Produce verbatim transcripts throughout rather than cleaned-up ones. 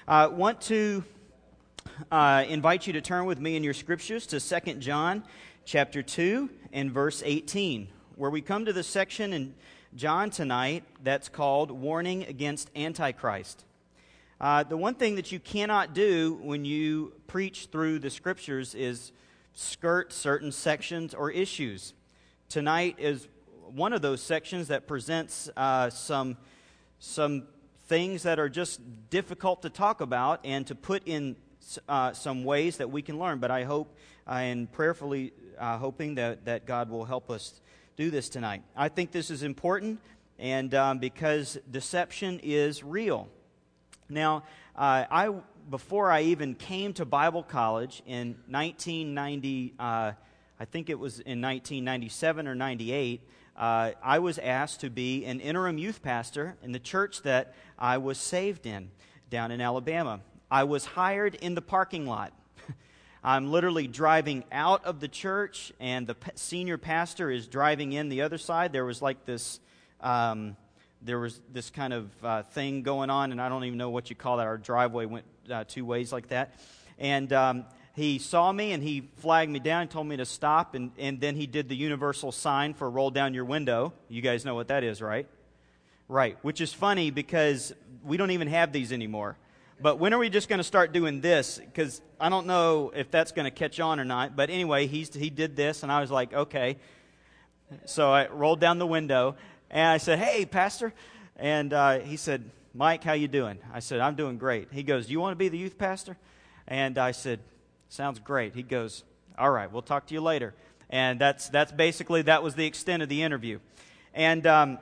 I uh, want to uh, invite you to turn with me in your scriptures to Second John chapter two and verse eighteen, where we come to the section in John tonight that's called Warning Against Antichrist. Uh, the one thing that you cannot do when you preach through the scriptures is skirt certain sections or issues. Tonight is one of those sections that presents uh, some some things that are just difficult to talk about and to put in uh, some ways that we can learn. But I hope uh, and prayerfully uh, hoping that, that God will help us do this tonight. I think this is important, and um, because deception is real. Now, uh, I before I even came to Bible college in nineteen ninety, uh, I think it was in nineteen ninety-seven or ninety-eight, uh, I was asked to be an interim youth pastor in the church that I was saved in down in Alabama. I was hired in the parking lot. I'm literally driving out of the church, and the p- senior pastor is driving in the other side. There was like this... Um, There was this kind of uh, thing going on, and I don't even know what you call that. Our driveway went uh, two ways like that. And um, he saw me, and he flagged me down and told me to stop, and, and then he did the universal sign for roll down your window. You guys know what that is, right? Right, which is funny because we don't even have these anymore. But when are we just going to start doing this? Because I don't know if that's going to catch on or not. But anyway, he's, he did this, and I was like, okay. So I rolled down the window. And I said, "Hey, Pastor." And uh, he said, "Mike, how you doing?" I said, "I'm doing great." He goes, "Do you want to be the youth pastor?" And I said, "Sounds great." He goes, "All right, we'll talk to you later." And that's that's basically, that was the extent of the interview. And um,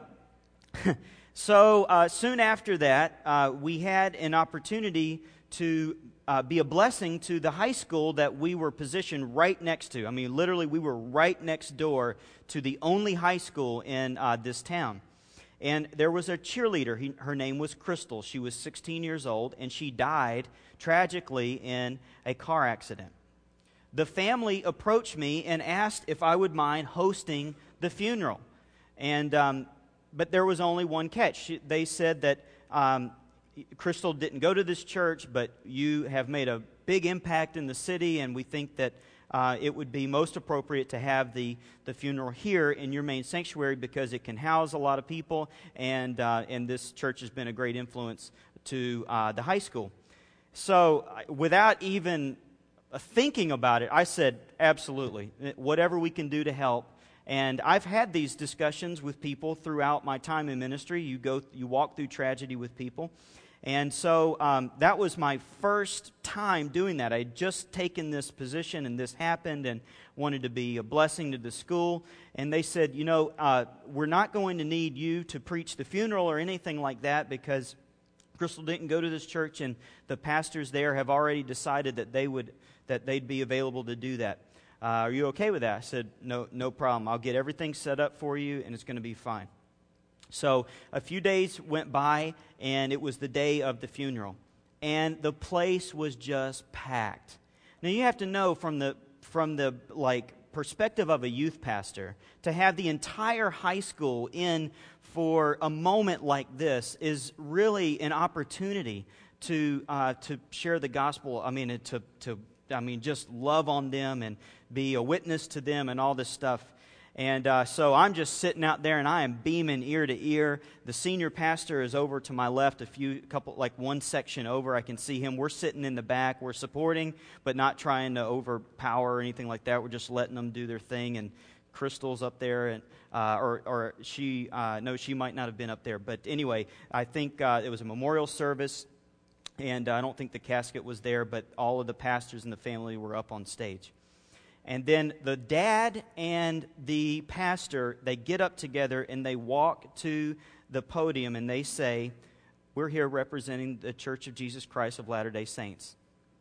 so uh, soon after that, uh, we had an opportunity to uh, be a blessing to the high school that we were positioned right next to. I mean, literally, we were right next door to the only high school in uh, this town. And there was a cheerleader. He, her name was Crystal. She was sixteen years old, and she died tragically in a car accident. The family approached me and asked if I would mind hosting the funeral. And um, but there was only one catch. She, they said that um, Crystal didn't go to this church, but you have made a big impact in the city, and we think that uh, it would be most appropriate to have the, the funeral here in your main sanctuary because it can house a lot of people, and uh, and this church has been a great influence to uh, the high school. So without even thinking about it, I said, absolutely, whatever we can do to help. And I've had these discussions with people throughout my time in ministry. You go, you walk through tragedy with people. And so um, that was my first time doing that. I had just taken this position, and this happened, and wanted to be a blessing to the school. And they said, you know, uh, we're not going to need you to preach the funeral or anything like that because Crystal didn't go to this church, and the pastors there have already decided that they would that they'd be available to do that. Uh, are you okay with that? I said, no, no problem. I'll get everything set up for you, and it's going to be fine. So a few days went by, and it was the day of the funeral, and the place was just packed. Now you have to know from the from the like perspective of a youth pastor, to have the entire high school in for a moment like this is really an opportunity to uh, to share the gospel. I mean, to to I mean, just love on them and be a witness to them and all this stuff. And uh, so I'm just sitting out there, and I am beaming ear to ear. The senior pastor is over to my left, a few, couple, like one section over. I can see him. We're sitting in the back. We're supporting, but not trying to overpower or anything like that. We're just letting them do their thing. And Crystal's up there, and uh, or or she, uh, no, she might not have been up there. But anyway, I think uh, it was a memorial service, and I don't think the casket was there, but all of the pastors and the family were up on stage. And then the dad and the pastor, they get up together and they walk to the podium and they say, "We're here representing the Church of Jesus Christ of Latter-day Saints."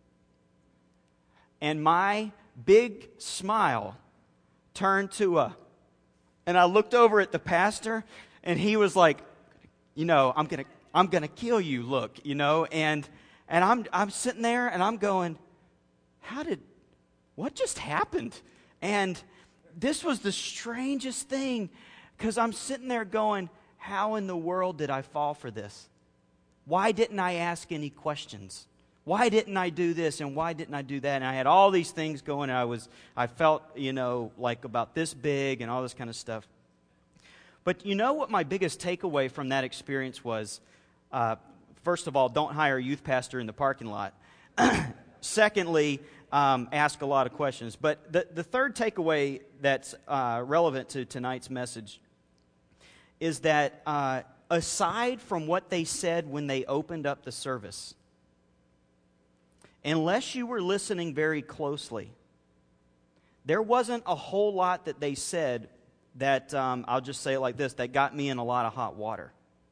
And my big smile turned to a, and I looked over at the pastor, and he was like, you know, I'm gonna, I'm gonna kill you, look, you know, and and I'm I'm sitting there and I'm going, how did What just happened? And this was the strangest thing, because I'm sitting there going, how in the world did I fall for this? Why didn't I ask any questions? Why didn't I do this and why didn't I do that? And I had all these things going. And I was, I felt, you know, like about this big and all this kind of stuff. But you know what my biggest takeaway from that experience was? Uh, first of all, don't hire a youth pastor in the parking lot. Secondly, um, ask a lot of questions. But the, the third takeaway that's uh, relevant to tonight's message is that uh, aside from what they said when they opened up the service, unless you were listening very closely, there wasn't a whole lot that they said that, um, I'll just say it like this, that got me in a lot of hot water.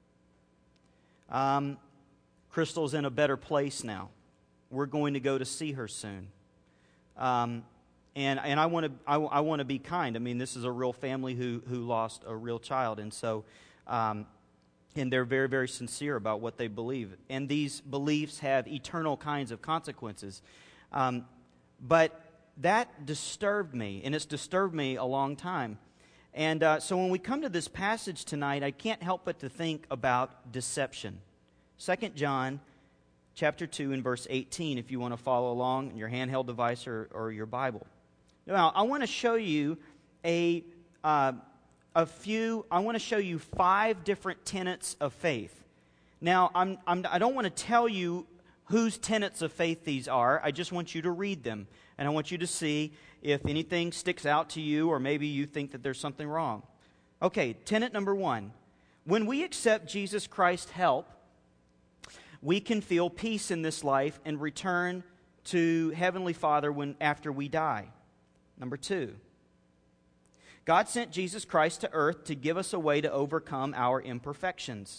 Um, Crystal's in a better place now. We're going to go to see her soon. Um, and and I want to I, I want to be kind. I mean, this is a real family who who lost a real child, and so um, and they're very very sincere about what they believe. And these beliefs have eternal kinds of consequences. Um, but that disturbed me, and it's disturbed me a long time. And uh, so when we come to this passage tonight, I can't help but to think about deception. Second John chapter two and verse eighteen, if you want to follow along in your handheld device or, or your Bible. Now, I want to show you a uh, a few. I want to show you five different tenets of faith. Now, I'm, I'm I don't want to tell you whose tenets of faith these are. I just want you to read them, and I want you to see if anything sticks out to you, or maybe you think that there's something wrong. Okay, tenet number one: when we accept Jesus Christ's help, we can feel peace in this life and return to Heavenly Father when after we die. Number two, God sent Jesus Christ to earth to give us a way to overcome our imperfections.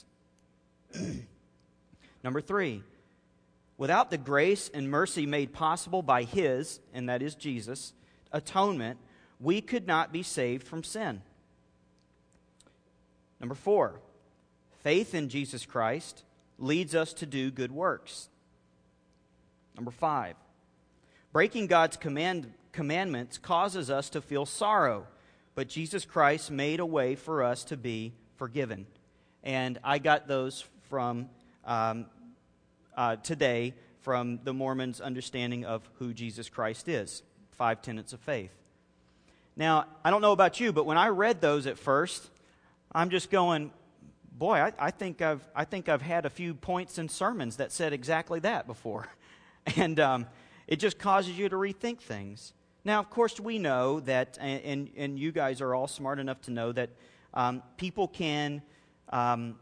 Number three, without the grace and mercy made possible by His, and that is Jesus, atonement, we could not be saved from sin. Number four, faith in Jesus Christ leads us to do good works. Number five, breaking God's command, commandments causes us to feel sorrow, but Jesus Christ made a way for us to be forgiven. And I got those from um, uh, today from the Mormons' understanding of who Jesus Christ is. Five tenets of faith. Now, I don't know about you, but when I read those at first, I'm just going, boy, I, I think I've I think I've had a few points in sermons that said exactly that before, and um, it just causes you to rethink things. Now, of course, we know that, and and, and you guys are all smart enough to know that um, people can um,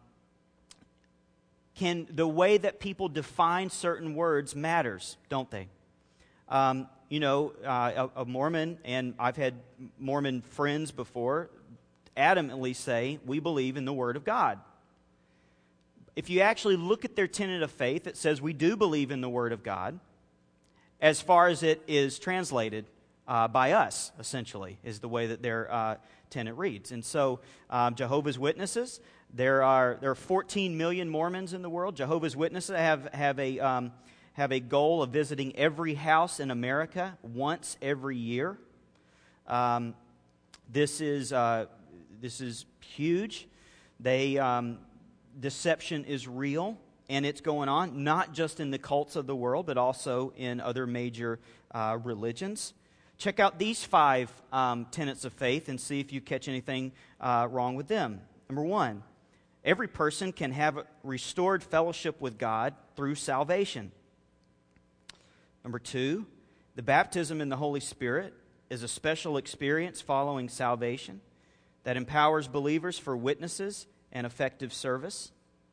can the way that people define certain words matters, don't they? Um, you know, uh, a, a Mormon, and I've had Mormon friends before, adamantly say, we believe in the Word of God. If you actually look at their tenet of faith, it says we do believe in the Word of God as far as it is translated uh, by us, essentially, is the way that their uh, tenet reads. And so um, Jehovah's Witnesses, there are there are fourteen million Mormons in the world. Jehovah's Witnesses have, have, a, um, have a goal of visiting every house in America once every year. Um, this is... Uh, This is huge. They um, deception is real, and it's going on, not just in the cults of the world, but also in other major uh, religions. Check out these five um, tenets of faith and see if you catch anything uh, wrong with them. Number one, every person can have restored fellowship with God through salvation. Number two, the baptism in the Holy Spirit is a special experience following salvation that empowers believers for witnesses and effective service.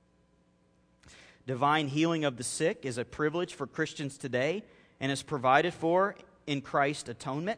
Divine healing of the sick is a privilege for Christians today and is provided for in Christ's atonement.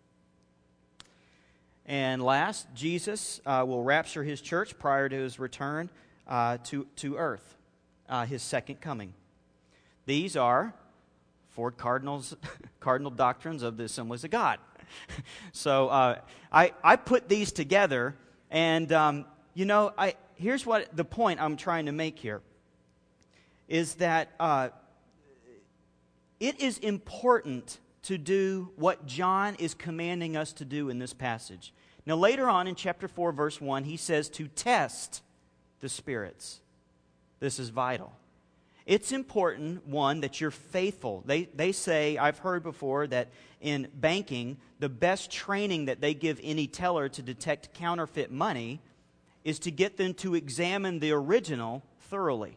And last, Jesus uh, will rapture His church prior to His return uh, to, to earth, uh, His second coming. These are four cardinals, cardinal doctrines of the Assemblies of God. So uh, I I put these together, and um, you know, I here's what the point I'm trying to make here is that uh, it is important to do what John is commanding us to do in this passage. Now, later on in chapter four, verse one, he says to test the spirits. This is vital. It's important, one, that you're faithful. They, they say, I've heard before, that in banking, the best training that they give any teller to detect counterfeit money is to get them to examine the original thoroughly.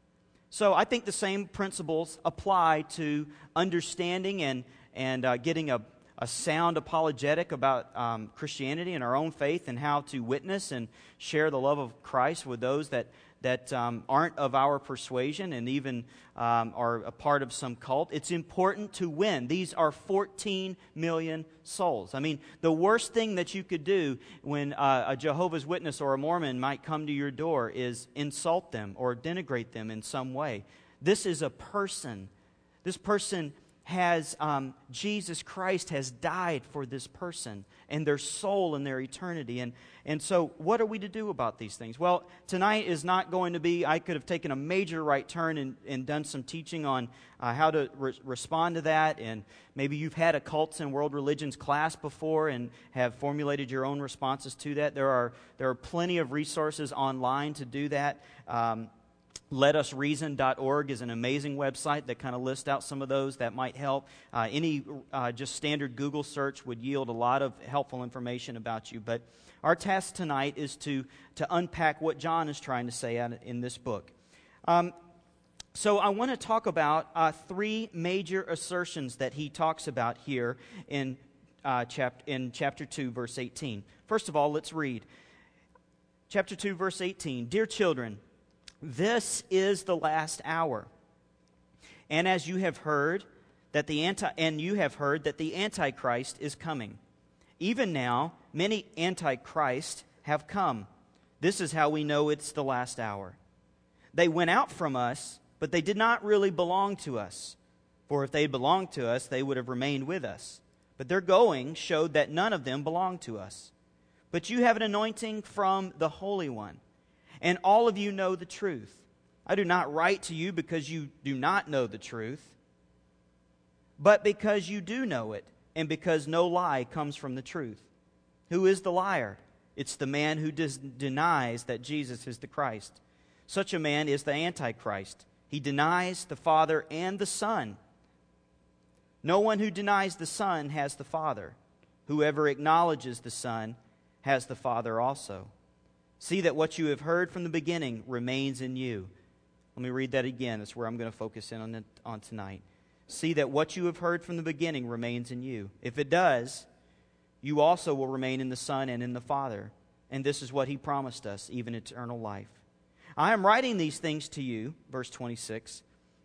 So I think the same principles apply to understanding and, and uh, getting a, a sound apologetic about um, Christianity and our own faith, and how to witness and share the love of Christ with those that that um, aren't of our persuasion and even um, are a part of some cult. It's important to win. These are fourteen million souls. I mean, the worst thing that you could do when uh, a Jehovah's Witness or a Mormon might come to your door is insult them or denigrate them in some way. This is a person. This person has, um, Jesus Christ has died for this person and their soul and their eternity. And, and so what are we to do about these things? Well, tonight is not going to be, I could have taken a major right turn and, and done some teaching on uh, how to re- respond to that. And maybe you've had a cults and world religions class before and have formulated your own responses to that. There are, there are plenty of resources online to do that. Um, let us reason dot org is an amazing website that kind of lists out some of those that might help. Uh, any uh, just standard Google search would yield a lot of helpful information about you. But our task tonight is to, to unpack what John is trying to say in this book. Um, so I want to talk about uh, three major assertions that he talks about here in, uh, chap- in chapter two, verse eighteen. First of all, let's read. Chapter two, verse eighteen. Dear children, this is the last hour. And as you have heard that the anti and you have heard that the Antichrist is coming. Even now, many Antichrists have come. This is how we know it's the last hour. They went out from us, but they did not really belong to us. For if they belonged to us, they would have remained with us. But their going showed that none of them belonged to us. But you have an anointing from the Holy One, and all of you know the truth. I do not write to you because you do not know the truth, but because you do know it, and because no lie comes from the truth. Who is the liar? It's the man who des- denies that Jesus is the Christ. Such a man is the Antichrist. He denies the Father and the Son. No one who denies the Son has the Father. Whoever acknowledges the Son has the Father also. See that what you have heard from the beginning remains in you. Let me read that again. That's where I'm going to focus in on, it, on tonight. See that what you have heard from the beginning remains in you. If it does, you also will remain in the Son and in the Father. And this is what He promised us, even eternal life. I am writing these things to you, verse twenty-six,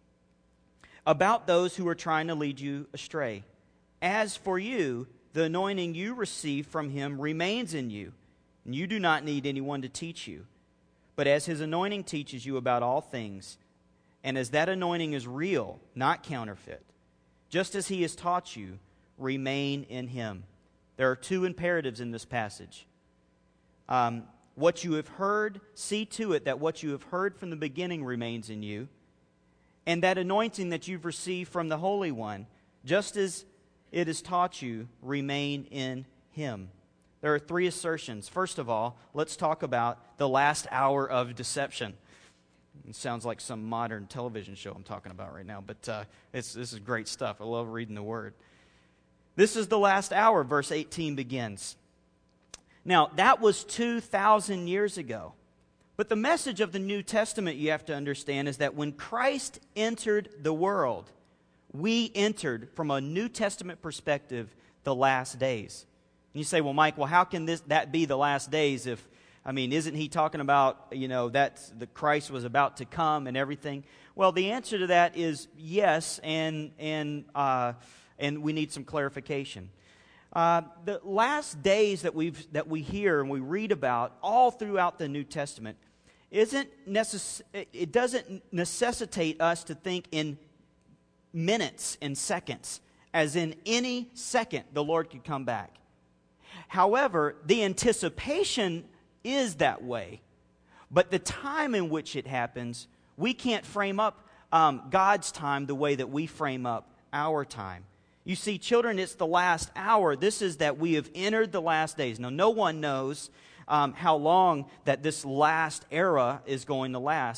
about those who are trying to lead you astray. As for you, the anointing you receive from Him remains in you, and you do not need anyone to teach you. But as His anointing teaches you about all things, and as that anointing is real, not counterfeit, just as He has taught you, remain in Him. There are two imperatives in this passage. Um, what you have heard, see to it that what you have heard from the beginning remains in you, and that anointing that you've received from the Holy One, just as it has taught you, remain in Him. There are three assertions. First of all, let's talk about the last hour of deception. It sounds like some modern television show I'm talking about right now, but uh, it's, this is great stuff. I love reading the Word. This is the last hour, verse eighteen begins. Now, that was two thousand years ago. But the message of the New Testament, you have to understand, is that when Christ entered the world, we entered, from a New Testament perspective, the last days. And you say, well, Mike, well, how can this that be the last days if, I mean, isn't he talking about, you know, that the Christ was about to come and everything? Well, the answer to that is yes, and and uh, and we need some clarification. Uh, the last days that we've that we hear and we read about all throughout the New Testament isn't necess- it doesn't necessitate us to think in minutes and seconds, as in any second the Lord could come back. However, the anticipation is that way, but the time in which it happens, we can't frame up um, God's time the way that we frame up our time. You see, children, it's the last hour. This is that we have entered the last days. Now, no one knows um, how long that this last era is going to last,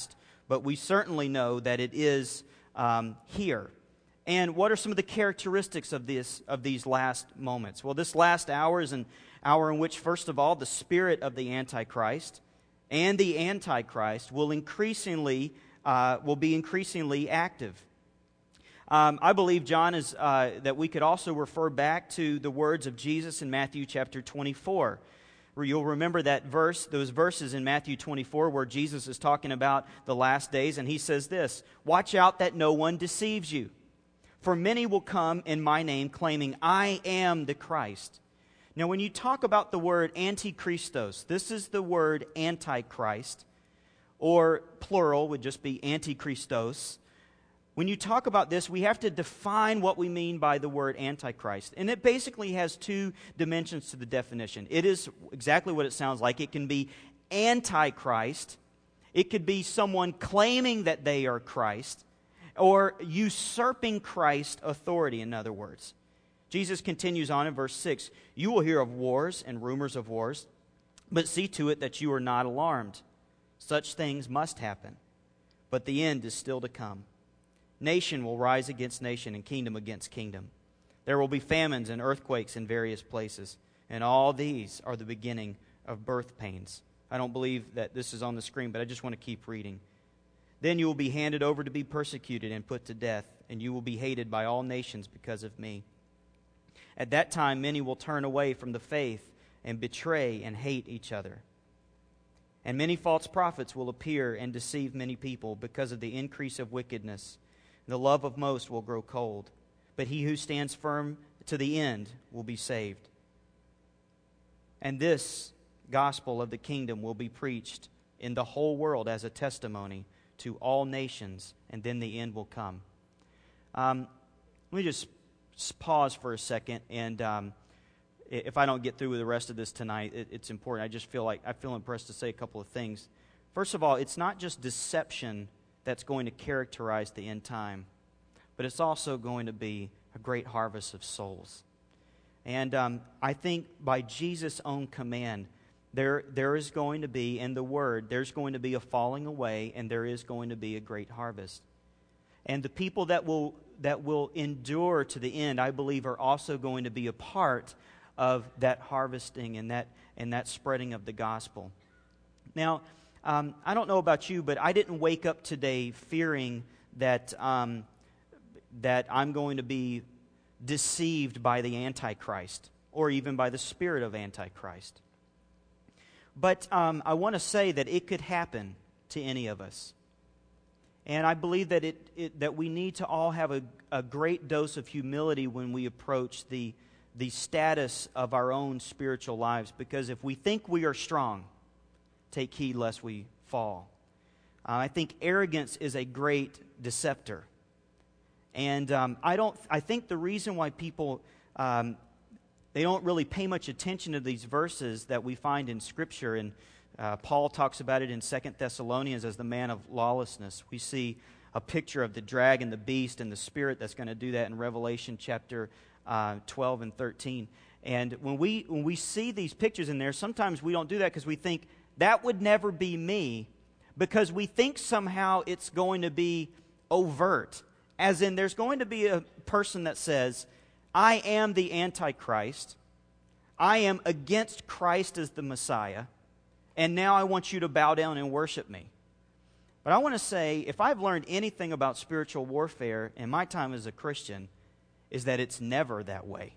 but we certainly know that it is um, here. And what are some of the characteristics of this of these last moments? Well, this last hour is an hour in which, first of all, the spirit of the Antichrist and the Antichrist will increasingly uh, will be increasingly active. Um, I believe, John, is uh, that we could also refer back to the words of Jesus in Matthew chapter twenty-four. Where you'll remember that verse, those verses in Matthew twenty-four where Jesus is talking about the last days, and he says this, "Watch out that no one deceives you. For many will come in my name, claiming, 'I am the Christ.'" Now, when you talk about the word antichristos, this is the word antichrist, or plural would just be antichristos. When you talk about this, we have to define what we mean by the word antichrist. And it basically has two dimensions to the definition. It is exactly what it sounds like. It can be antichrist. It could be someone claiming that they are Christ, or usurping Christ's authority, in other words. Jesus continues on in verse six, "You will hear of wars and rumors of wars, but see to it that you are not alarmed. Such things must happen, but the end is still to come. Nation will rise against nation and kingdom against kingdom. There will be famines and earthquakes in various places, and all these are the beginning of birth pains." I don't believe that this is on the screen, but I just want to keep reading. "Then you will be handed over to be persecuted and put to death, and you will be hated by all nations because of me. At that time many will turn away from the faith and betray and hate each other. And many false prophets will appear and deceive many people because of the increase of wickedness. The love of most will grow cold, but he who stands firm to the end will be saved. And this gospel of the kingdom will be preached in the whole world as a testimony to all nations, and then the end will come." Um, let me just pause for a second, and um, if I don't get through with the rest of this tonight, it, it's important. I just feel like I feel impressed to say a couple of things. First of all, it's not just deception that's going to characterize the end time, but it's also going to be a great harvest of souls. And um, I think by Jesus' own command, there there is going to be, in the Word, there's going to be a falling away, and there is going to be a great harvest. And the people that will that will endure to the end, I believe, are also going to be a part of that harvesting and that and that spreading of the gospel. Now, um, I don't know about you, but I didn't wake up today fearing that um, that I'm going to be deceived by the Antichrist or even by the spirit of Antichrist. But um, I want to say that it could happen to any of us. And I believe that it, it that we need to all have a, a great dose of humility when we approach the, the status of our own spiritual lives. Because if we think we are strong, take heed lest we fall. Uh, I think arrogance is a great deceptor. And um, I don't. I think the reason why people um, they don't really pay much attention to these verses that we find in Scripture, and uh, Paul talks about it in Second Thessalonians as the man of lawlessness. We see a picture of the dragon, the beast, and the spirit that's going to do that in Revelation chapter uh, twelve and thirteen. And when we when we see these pictures in there, sometimes we don't do that because we think that would never be me, because we think somehow it's going to be overt. As in, there's going to be a person that says, I am the Antichrist, I am against Christ as the Messiah, and now I want you to bow down and worship me. But I want to say, if I've learned anything about spiritual warfare in my time as a Christian, is that it's never that way.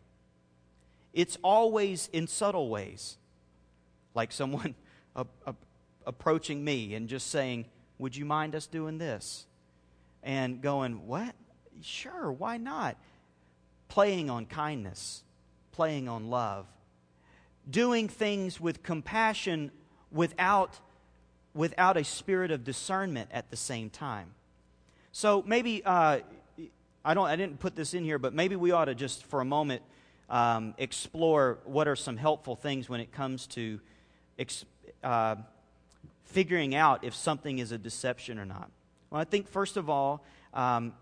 It's always in subtle ways, like someone a, a, approaching me and just saying, would you mind us doing this? And going, what? Sure, why not? Playing on kindness, playing on love, doing things with compassion without, without a spirit of discernment at the same time. So maybe, uh, I don't, I didn't put this in here, but maybe we ought to just for a moment um, explore what are some helpful things when it comes to ex, uh, figuring out if something is a deception or not. Well, I think, first of all, um,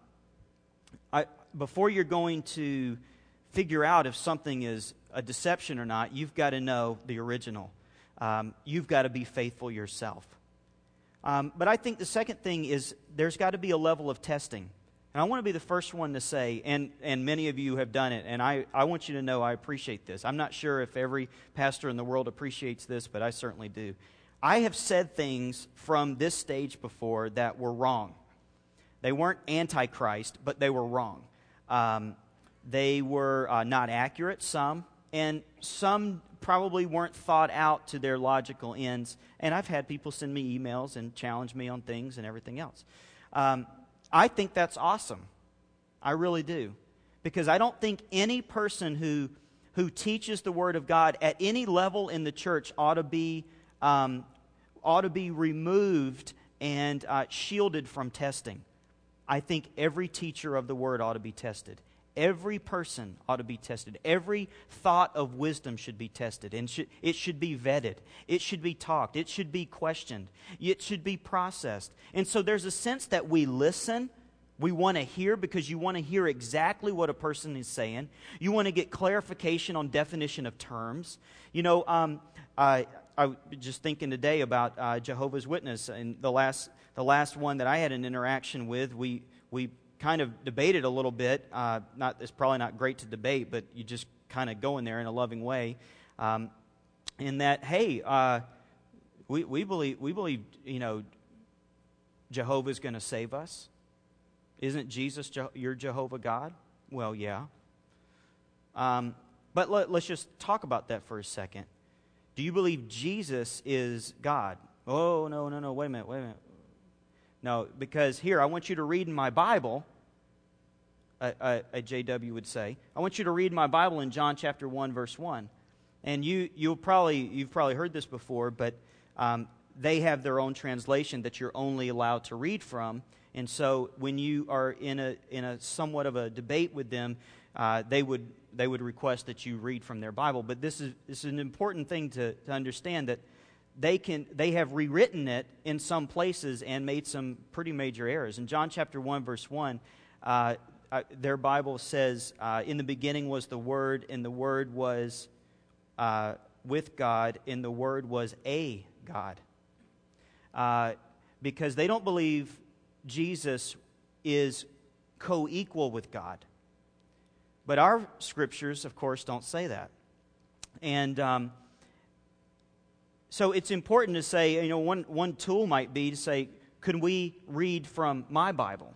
I, before you're going to figure out if something is a deception or not, you've got to know the original. Um, you've got to be faithful yourself. Um, but I think the second thing is there's got to be a level of testing. And I want to be the first one to say, and, and many of you have done it, and I, I want you to know I appreciate this. I'm not sure if every pastor in the world appreciates this, but I certainly do. I have said things from this stage before that were wrong. They weren't antichrist, but they were wrong. Um, they were uh, not accurate, some, and some probably weren't thought out to their logical ends. And I've had people send me emails and challenge me on things and everything else. Um, I think that's awesome. I really do. Because I don't think any person who who teaches the Word of God at any level in the church ought to be um, ought to be removed and uh, shielded from testing. I think every teacher of the Word ought to be tested. Every person ought to be tested. Every thought of wisdom should be tested. And should, it should be vetted. It should be talked. It should be questioned. It should be processed. And so there's a sense that we listen. We want to hear because you want to hear exactly what a person is saying. You want to get clarification on definition of terms. You know, um, I, I was just thinking today about uh, Jehovah's Witness. And the last, the last one that I had an interaction with, we we kind of debated a little bit. Uh, not it's probably not great to debate, but you just kind of go in there in a loving way. Um, in that, hey, uh, we we believe we believe you know Jehovah's going to save us. Isn't Jesus Je- your Jehovah God? Well, yeah. Um, but let, let's just talk about that for a second. Do you believe Jesus is God? Oh no no no! Wait a minute! Wait a minute! No, because here, I want you to read in my Bible, a, a, a J W would say, I want you to read my Bible in John chapter one, verse one. And you, you'll probably, you've probably heard this before, but um, they have their own translation that you're only allowed to read from. And so when you are in a in a somewhat of a debate with them, uh, they would they would request that you read from their Bible. But this is, this is an important thing to, to understand, that They can. They have rewritten it in some places and made some pretty major errors. In John chapter one, verse one, uh, uh, their Bible says, uh, in the beginning was the Word, and the Word was uh, with God, and the Word was a God. Uh, because they don't believe Jesus is co-equal with God. But our scriptures, of course, don't say that. And Um, So it's important to say, you know, one, one tool might be to say, can we read from my Bible?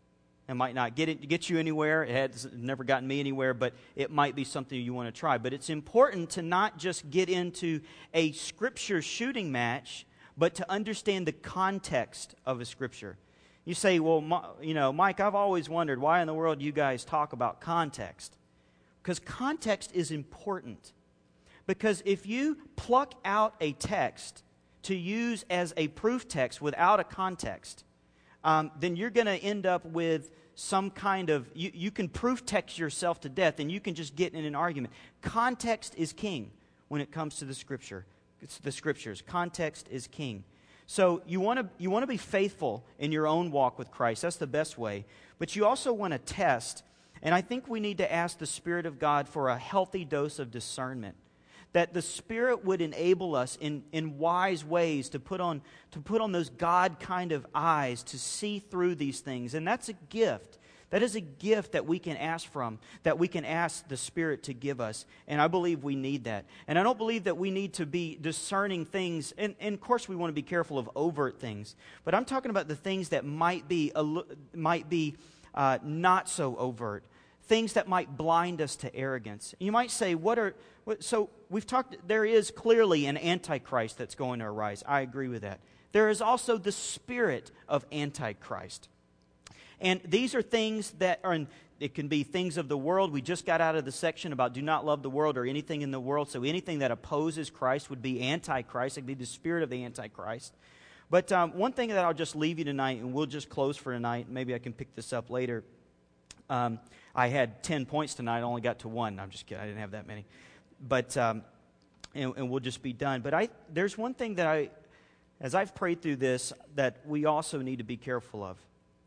It might not get it, get you anywhere. It has never gotten me anywhere, but it might be something you want to try. But it's important to not just get into a scripture shooting match, but to understand the context of a scripture. You say, well, you know, Mike, I've always wondered why in the world you guys talk about context. Because context is important. Because if you pluck out a text to use as a proof text without a context, um, then you're going to end up with some kind of, you, you can proof text yourself to death and you can just get in an argument. Context is king when it comes to the scripture. It's the scriptures. Context is king. So you want to you want to be faithful in your own walk with Christ. That's the best way. But you also want to test, and I think we need to ask the Spirit of God for a healthy dose of discernment. That the Spirit would enable us in, in wise ways to put on to put on those God kind of eyes to see through these things. And that's a gift. That is a gift that we can ask from, that we can ask the Spirit to give us. And I believe we need that. And I don't believe that we need to be discerning things. And, and of course we want to be careful of overt things. But I'm talking about the things that might be, a, might be uh, not so overt. Things that might blind us to arrogance. You might say, what are... So we've talked, there is clearly an antichrist that's going to arise. I agree with that. There is also the spirit of antichrist. And these are things that are, in, it can be things of the world. We just got out of the section about do not love the world or anything in the world. So anything that opposes Christ would be antichrist. It would be the spirit of the antichrist. But um, one thing that I'll just leave you tonight, and we'll just close for tonight. Maybe I can pick this up later. Um, I had ten points tonight. I only got to one. I'm just kidding. I didn't have that many. But, um, and, and we'll just be done. But I, there's one thing that I, as I've prayed through this, that we also need to be careful of.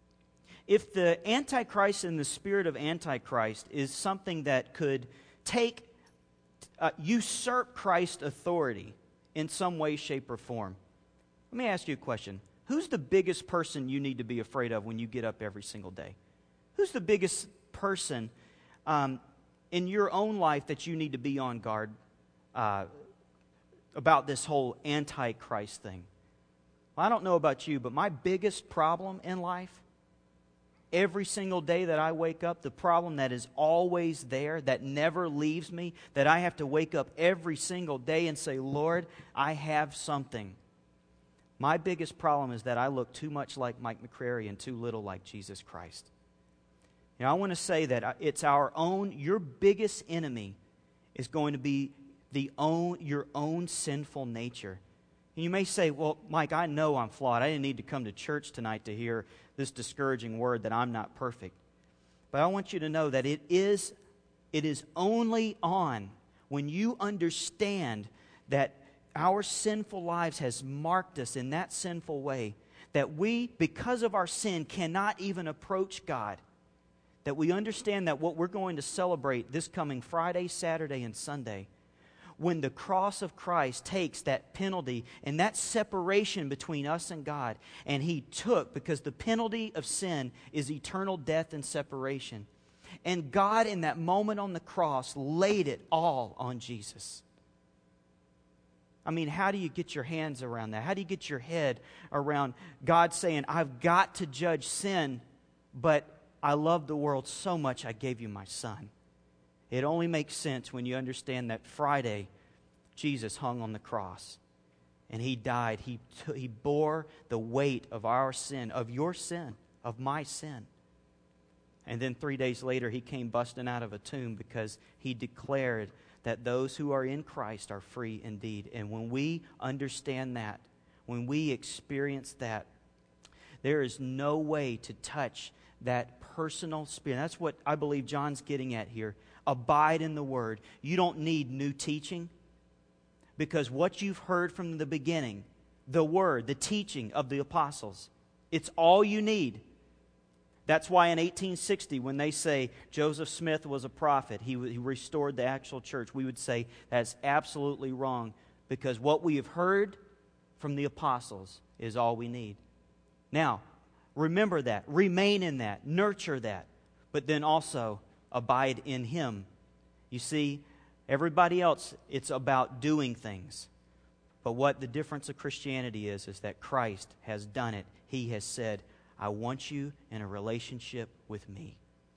If the Antichrist and the spirit of Antichrist is something that could take, uh, usurp Christ's authority in some way, shape, or form, let me ask you a question. Who's the biggest person you need to be afraid of when you get up every single day? Who's the biggest person um, in your own life that you need to be on guard uh, about this whole Antichrist thing? Well, I don't know about you, but my biggest problem in life, every single day that I wake up, the problem that is always there, that never leaves me, that I have to wake up every single day and say, Lord, I have something. My biggest problem is that I look too much like Mike McCrary and too little like Jesus Christ. Now, I want to say that it's our own, your biggest enemy is going to be the own, your own sinful nature. And you may say, well, Mike, I know I'm flawed. I didn't need to come to church tonight to hear this discouraging word that I'm not perfect. But I want you to know that it is, it is only on when you understand that our sinful lives has marked us in that sinful way, that we, because of our sin, cannot even approach God. That we understand that what we're going to celebrate this coming Friday, Saturday, and Sunday, when the cross of Christ takes that penalty and that separation between us and God, and He took, because the penalty of sin is eternal death and separation. And God, in that moment on the cross, laid it all on Jesus. I mean, how do you get your hands around that? How do you get your head around God saying, I've got to judge sin, but I love the world so much I gave you my Son? It only makes sense when you understand that Friday, Jesus hung on the cross and He died. He, t- he bore the weight of our sin, of your sin, of my sin. And then three days later, He came busting out of a tomb because He declared that those who are in Christ are free indeed. And when we understand that, when we experience that, there is no way to touch that personal spirit. That's what I believe John's getting at here. Abide in the Word. You don't need new teaching, because what you've heard from the beginning, the Word, the teaching of the apostles, it's all you need. That's why in eighteen sixty, when they say Joseph Smith was a prophet, he, he restored the actual church, we would say that's absolutely wrong, because what we have heard from the apostles is all we need. Now, remember that, remain in that, nurture that, but then also abide in Him. You see, everybody else, it's about doing things. But what the difference of Christianity is, is that Christ has done it. He has said, I want you in a relationship with me.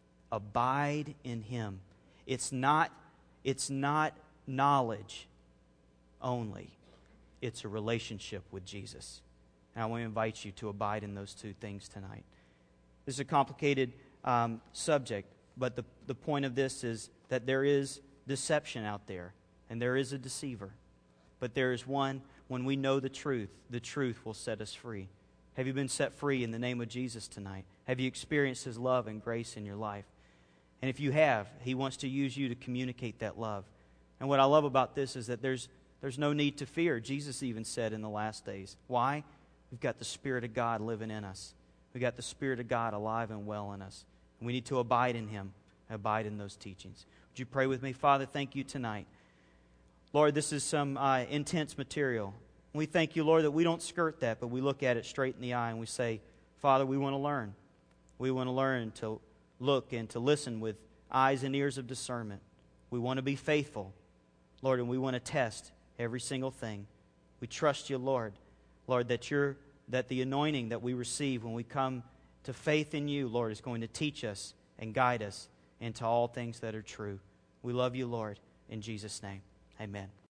Abide in Him. It's not, it's not knowledge only. It's a relationship with Jesus. And I want to invite you to abide in those two things tonight. This is a complicated um, subject, but the, the point of this is that there is deception out there, and there is a deceiver. But there is one, when we know the truth, the truth will set us free. Have you been set free in the name of Jesus tonight? Have you experienced His love and grace in your life? And if you have, He wants to use you to communicate that love. And what I love about this is that there's there's no need to fear. Jesus even said in the last days. Why? We've got the Spirit of God living in us. We've got the Spirit of God alive and well in us. And we need to abide in Him, abide in those teachings. Would you pray with me? Father, thank you tonight. Lord, this is some uh, intense material. We thank you, Lord, that we don't skirt that, but we look at it straight in the eye and we say, Father, we want to learn. We want to learn to look and to listen with eyes and ears of discernment. We want to be faithful, Lord, and we want to test every single thing. We trust you, Lord, Lord, that you're, that the anointing that we receive when we come to faith in you, Lord, is going to teach us and guide us into all things that are true. We love you, Lord, in Jesus' name. Amen.